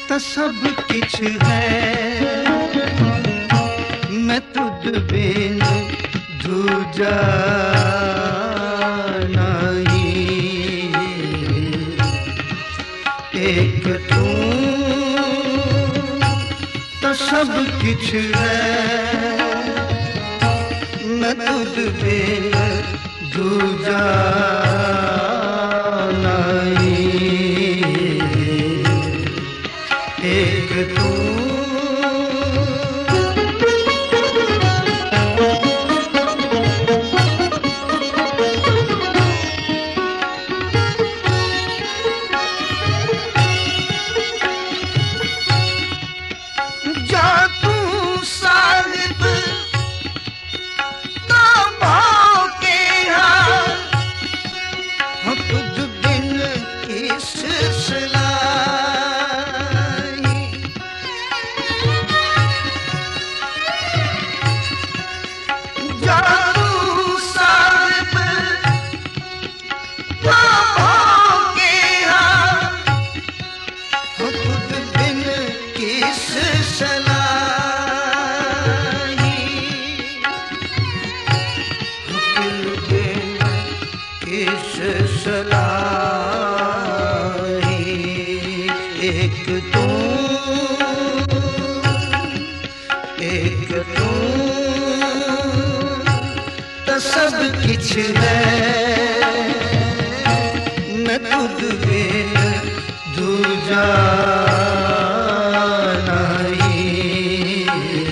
तो सब किछ है, मैं तुझ बिन दूजा नहीं। एक तू तो सब किछ है, मैं तुझ बिन दूजा नहीं। एक तू सब किछ है, मैं तुझ बिन दूजा नहीं।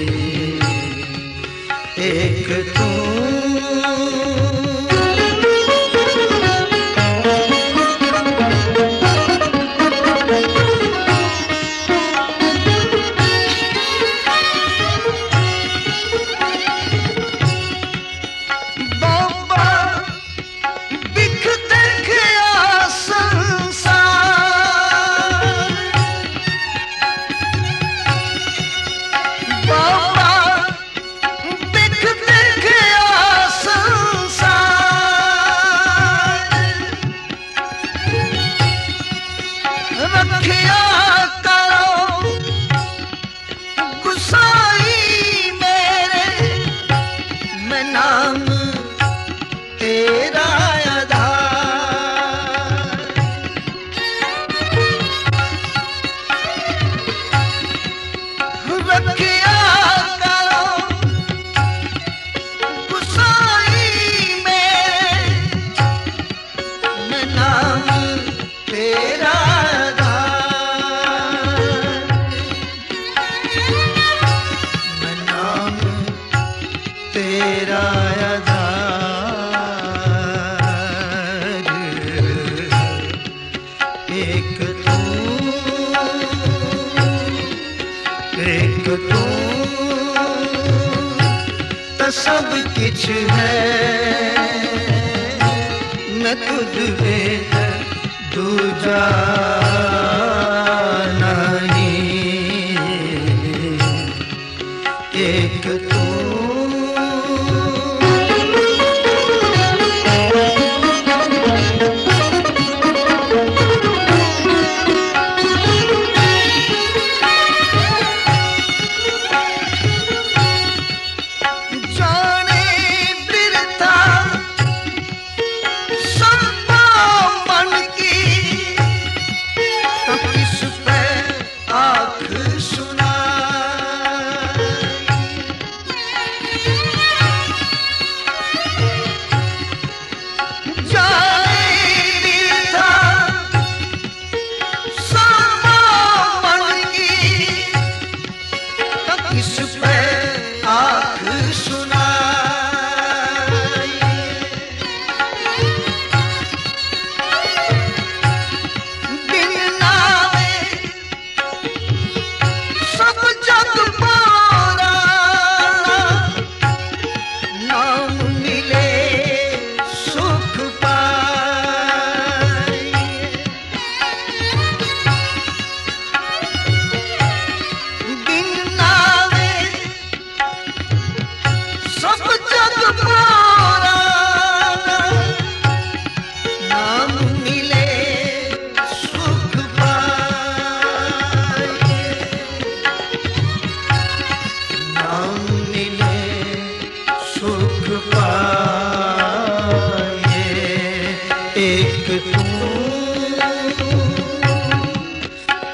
एक तू सब किछ है, मैं तुझ बिन दूजा नहीं। एक तू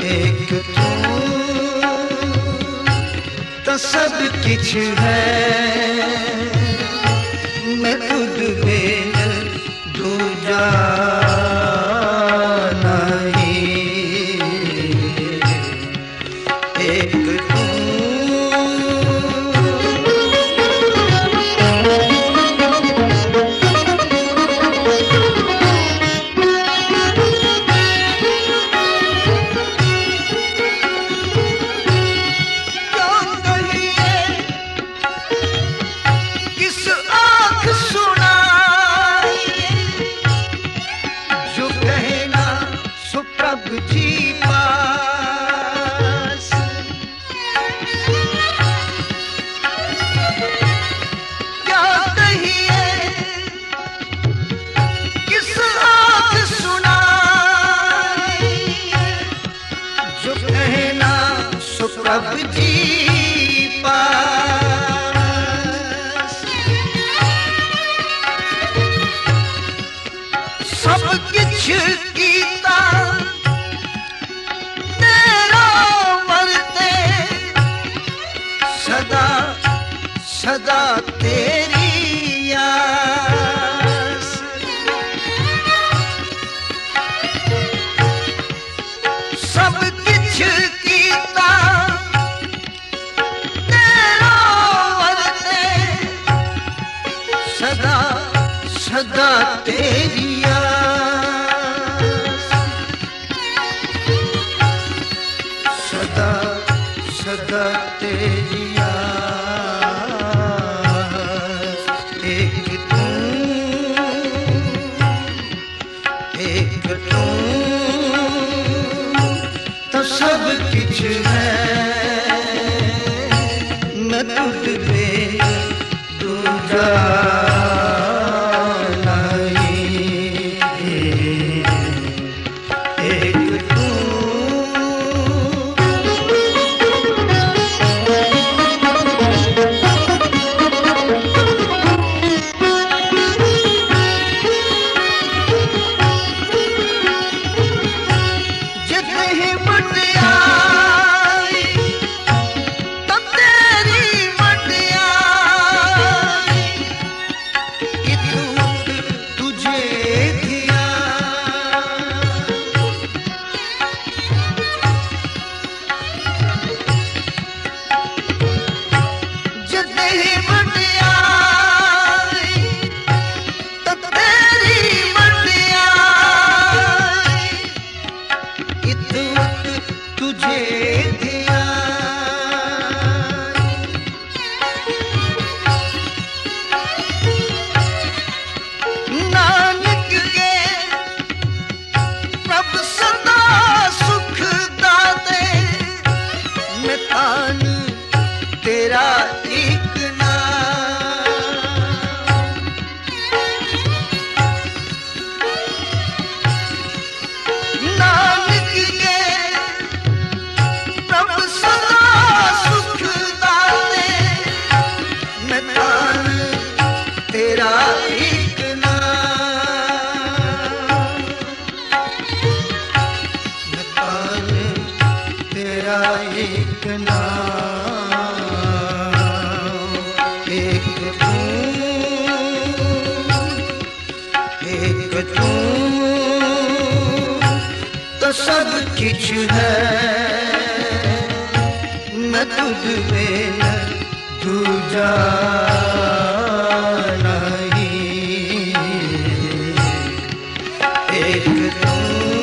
एक तू तो सब किछ है, मैं तुझ बिन दूजा नहीं। एक तू जी पास, क्या कहिए किस आँख सुनाए, जो कहना सो प्रभु जी पास। सब किछ कीता सदा तेरी आस, सब किछ कीता तेरा वरते, सदा सदा तेरी आस, सदा सदा तेरी आस। एक तू तो सब किछ है, मैं तुझ बिन दूजा नहीं। एक तू तेरा एक नानक के प्रभु सदा सुख दाते, मैं तान तेरा एक नाम, मैं तान तेरा एक नाम। एक तू तो सब किछ है, मैं तुझ बिन दूजा नहीं। एक तू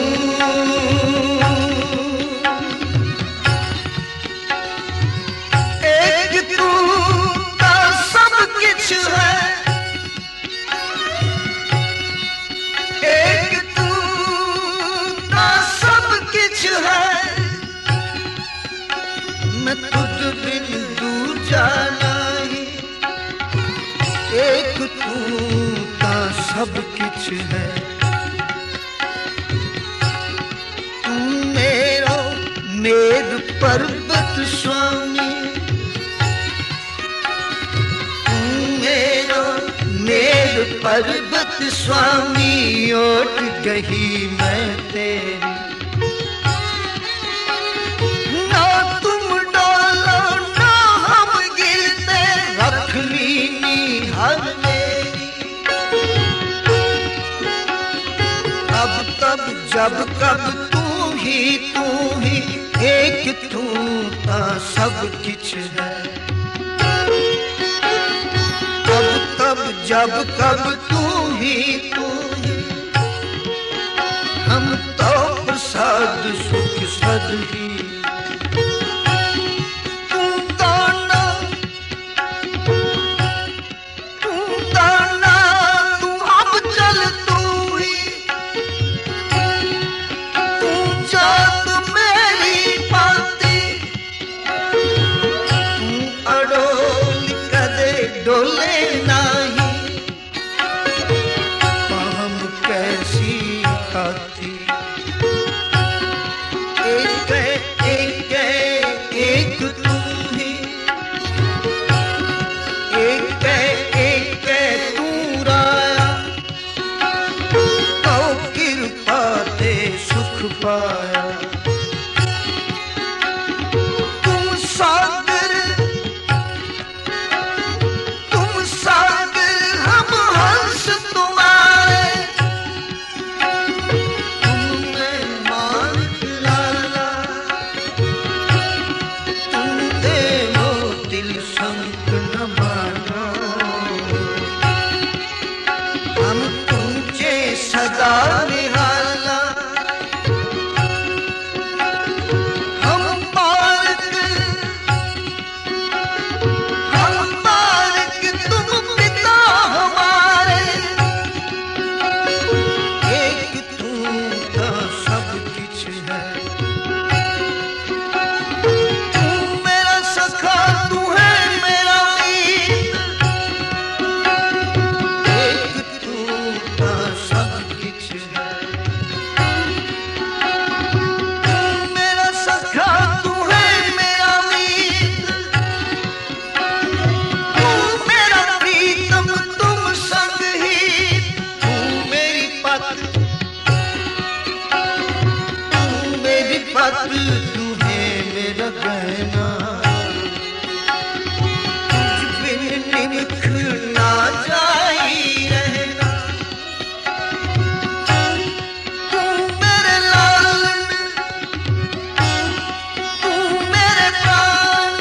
तो सब किछ है, एक तू तो सब किछ है, मैं तुझ बिन दूजा नहीं। एक तू तो सब किछ है, तू मेरो मेद पर्वत स्वामी, मेद पर्वत स्वामी, ओट गही मैं तेरी। जब कब तू ही एक तू ता सब किछ है। तब तब जब कब तू ही हम तो प्रसाद सुख सद ही। डोले नाही हम कैसी खाती। एक तू ही एक तू राया तो कृपा ते सुख पाया। सदा निहालना हम बालक तुम पिता हमारे। एक तू का सब किछ है। तू मेरा सखा तू है मेरा मीत। एक तू का सब तुम्हें मेरा कहना। तुझ बिन निमख ना जाई रहना। तू मेरे लालन तू मेरे प्राण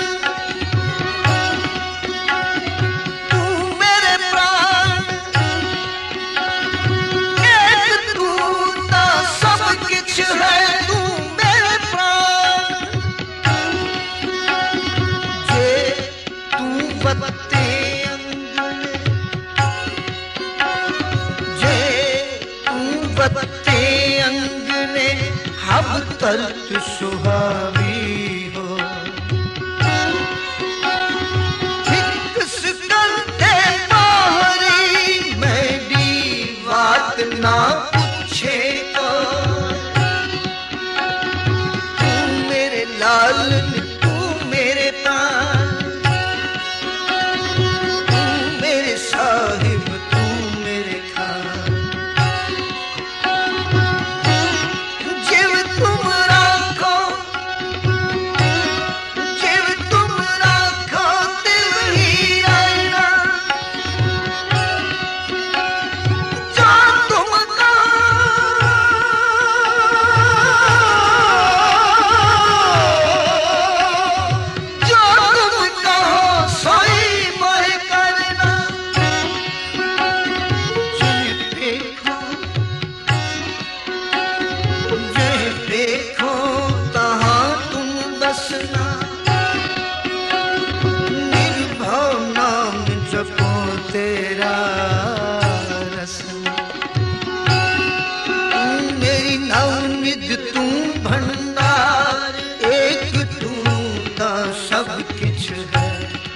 तू मेरे प्राण। एक तू ता सब किछ है। बत्ते अंगने हब तर्क सुहावी हो। कंधे बाहरी मेरी बात ना पूछे तो। तू मेरे लालन तू मेरे प्राण तू मेरे साहिब तू मेरे खान। तेरा रसना तू मेरी नवनिध तू भंडार। एक तू ता सब किछ है।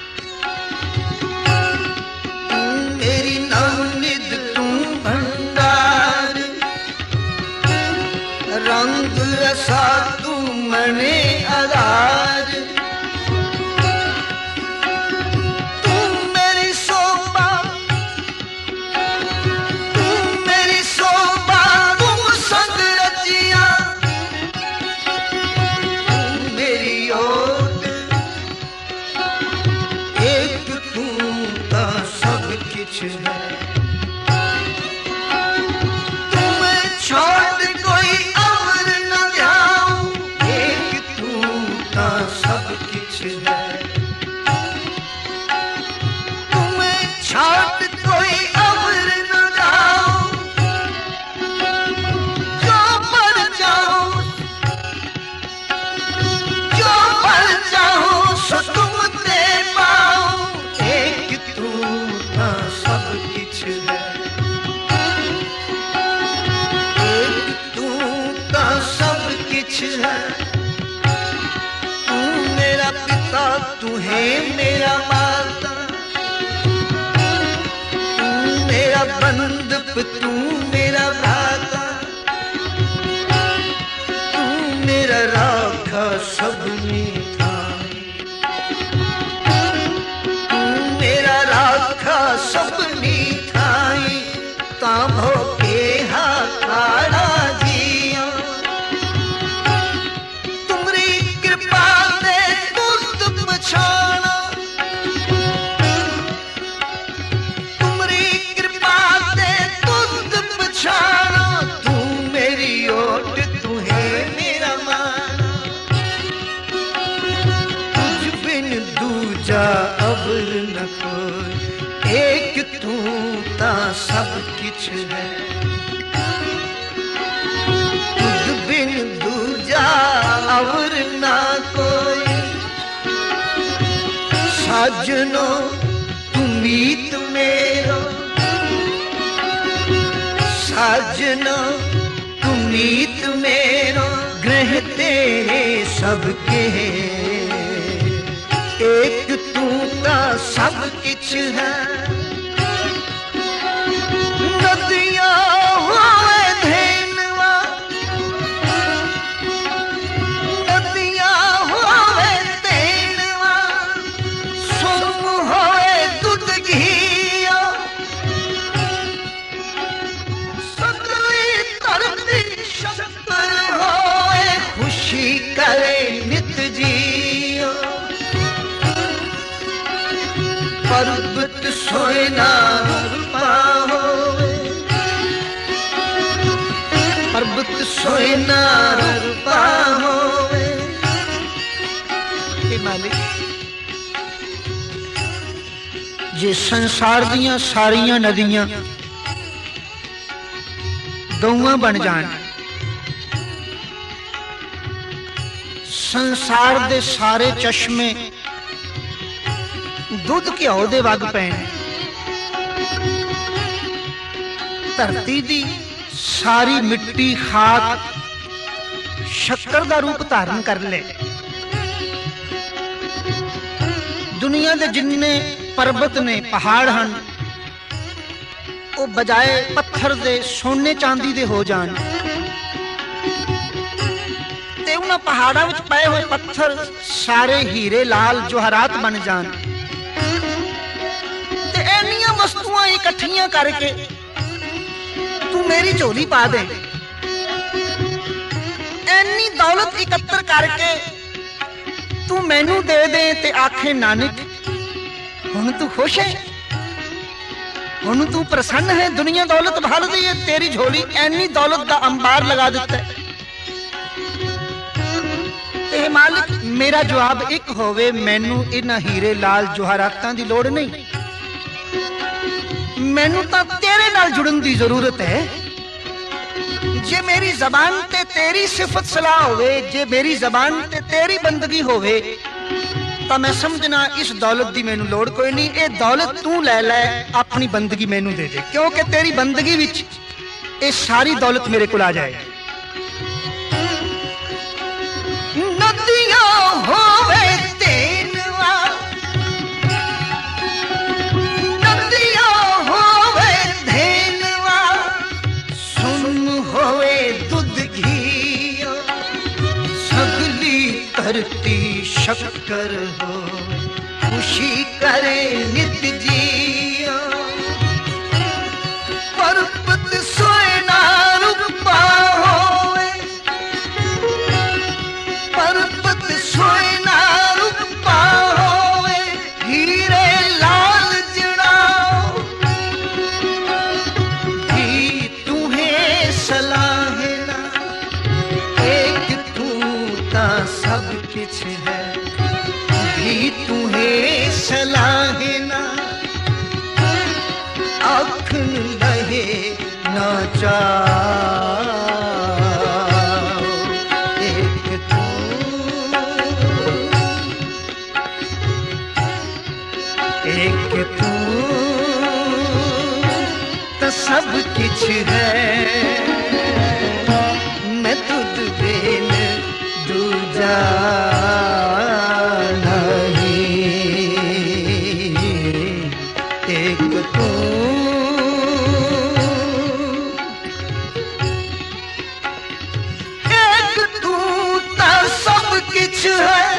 तू मेरी नवनिध तू भंडार। रंग रसा तू मने आधार। तुम छोड़ कोई तू है मेरा माता, तू मेरा बंधप, तू मेरा भ्राता, तू मेरा राखा सबने थाई, तू मेरा राखा सबने थाई, तांभो के हाकारा जिया, तुमरी कृपा दे तुझ पछाना, तुमरी कृपा दे तुझ पछाना, तू मेरी ओट, तू है मेरा माना, तुझ बिन दूजा अवर न कोई, एक तू ता सब किछ है, तुझ बिन दूजा अवर ना कोई, साजनो तू मीत मेरो, साजनो तू मीत मेरो, ग्रह तेरे सबके, एक तू ता सब किछ है, नदियां होवे धेनवा, नदियां होवे धेनवा, सुम होवे दूध घिया, सकली धरती शक्कर होवे, खुशी करे नित जियो, पर्वत सोए ना रूपा होवे, पर्वत सोए ना रूपा होवे, हे मालिक जे संसार दियां सारियां नदियां दौआं बन जान, संसार दे सारे चश्मे दुध घ्यो दे वग पैण, धरती दी सारी मिट्टी खाक शक्कर दा रूप धारण कर ले, दुनिया दे जिन्ने पर्वत ने पहाड़ हन वो बजाए पत्थर दे सोने चांदी दे हो जान, ते उन्हां पहाड़ां विच पए होए पत्थर सारे हीरे लाल जवाहरात बन जान, एनियां वस्तुआं इकट्ठियां करके तू मेरी झोली पा दे, एनी दौलत इकट्ठा करके तू मैनू दे दे, ते आखे नानक हुण तू खुश है, हुण तू प्रसन्न है, दुनिया दौलत भर दी है, तेरी झोली एनी दौलत दा अंबार लगा दिता है, ते मालिक मेरा जवाब एक होवे, मैनू इन्हां हीरे लाल जवाहरातां दी लोड़ नहीं, मैनू तां तेरे नाल जुड़न दी जरूरत है, जे मेरी जबान ते तेरी सिफत सलाह होवे, जे मेरी जबान ते तेरी बंदगी होवे, तां मैं समझना इस दौलत दी मैनू लोड़ कोई नहीं, ये दौलत तू ले लै, अपनी बंदगी मैनू दे दे, क्योंकि तेरी बंदगी विच ये सारी दौलत मेरे कोल आ जाएगी। नदियां होवे तेनवा, नदियां होवे धेनवा, सुन होवे दूध घिया, सगली धरती शक्कर हो, खुशी करे नित जिया, पर्वत सोए ना रूपा होवे, पर्वत सोए ना रूपा होवे, हीरे लाल जड़ाओ, भी तुम्हें सलाहना, एक तू ता सब किछ है, भी तुम्हें सलाहना, आखन लहे ना चाओ, एक तू, एक तू तो सब किछ है, मैं तुझ बिन दूजा नहीं। किछ है,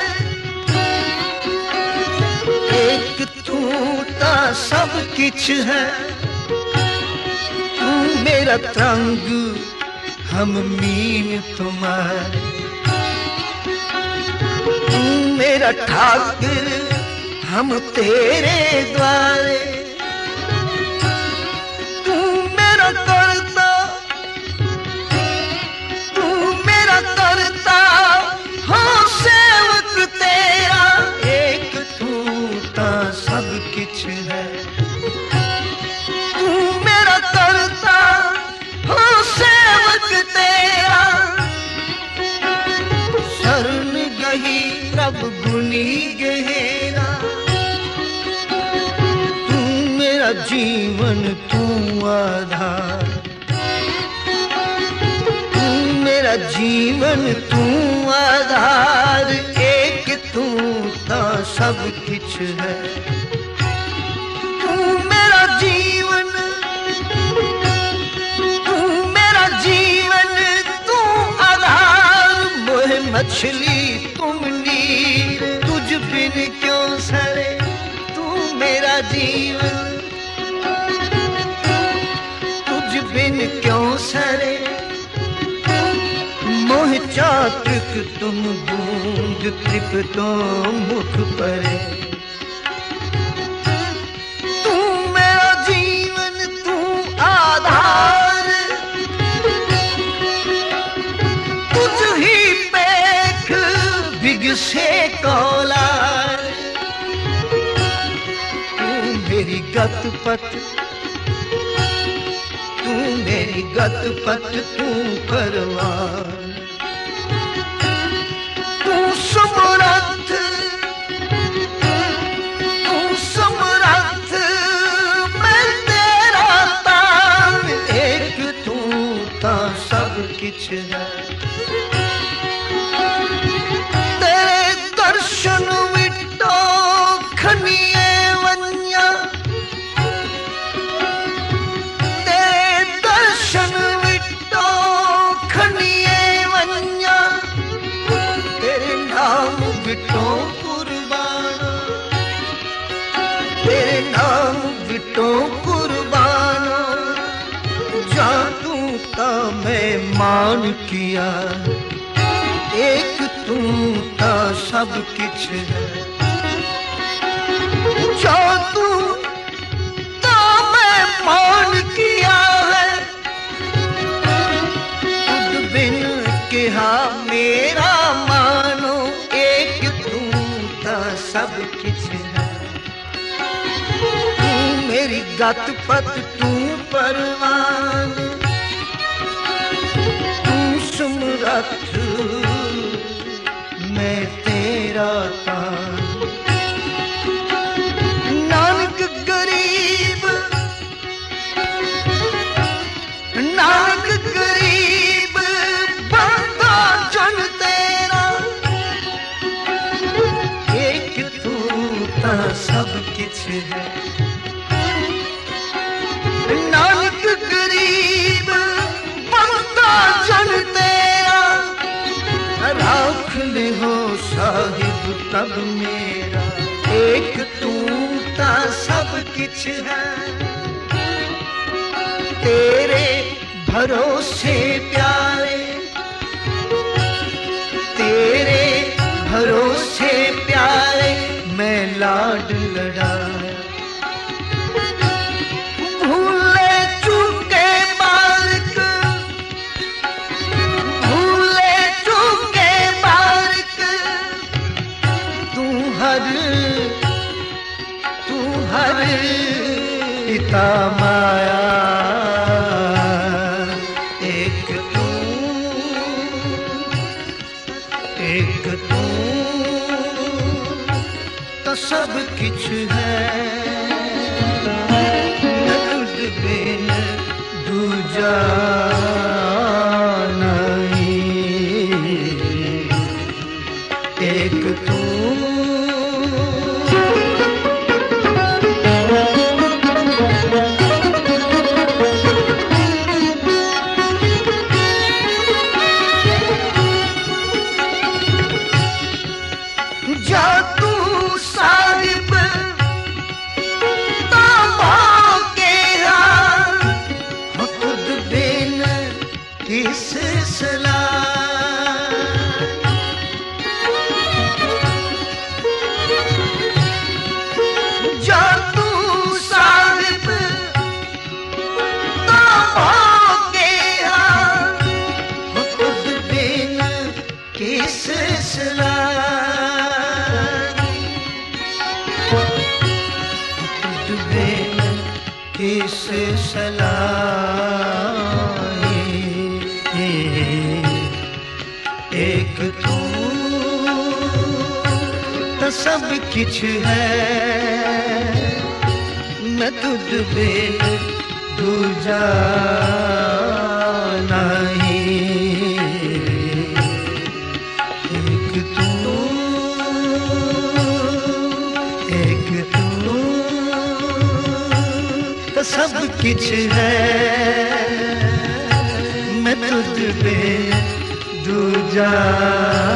एक तू ता सब किछ है। तू मेरा तरंग हम मीन तुम्हारे, तू मेरा ठाकुर हम तेरे द्वारे। तू मेरा करता, तू मेरा करता हो सेवक तेरा, एक तू ता सब किछ है। तू मेरा करता हो सेवक तेरा, शरण गही रब गुनी गहेरा। तू मेरा जीवन तू आधार, तू मेरा जीवन तू आधार, एक तू ता सब किछ है। तू मेरा जीवन, तू मेरा जीवन तू आधार, मोह मछली तुम नीर, तुझ बिन क्यों सरे तू मेरा जीवन, तुझ बिन क्यों सरे। मोह चातक तुम बूंद तृप्तो मुख परे। तू मेरा जीवन तू आधार, तुझ ही पेख बिगसे कौलार। तू मेरी गत पथ, तू मेरी गत पथ तू परवान। तू समरथ, तू समरथ मैं तेरा तान, एक तू ता सब किछ है। तेरे दर्शन विटो खनिए वन्या, तेरे दर्शन विटो खनिए वन्या। तेरे नाम विटो कुर्बाना, तेरे नाम विटो कुर्बाना। जा तू ता मैं मान किया, एक तू ता सब किछ है। जा तू ता मैं मान किया है, खुद बिन कहा मेरा मानो, एक तू ता सब किछ है। तू मेरी गत पथ तू परवान, तू समरथ मैं तेरा तान। नानक गरीब, नानक गरीब बंदा जन तेरा, एक तू ता सब किछ है। नानक गरीब बंदा जन तेरा, राख ले हो साहिब तब मेरा, एक तू ता सब किछ है। तेरे भरोसे प्यारे, तेरे भरोसे प्यारे मैं लाड लड़ाया। भूले चूके बारिक, भूले चूके बारिक, तू हर पिता माया। एक तू, एक तू तो सब किछ है। तुझ बिन दूजा नहीं, एक तू। सलाही तुझे किस सलाही एक तू तो सब किछ है मैं तुझ बिन दूजा नहीं एक तू तो सब किछ है मैं तुझ बिन दूजा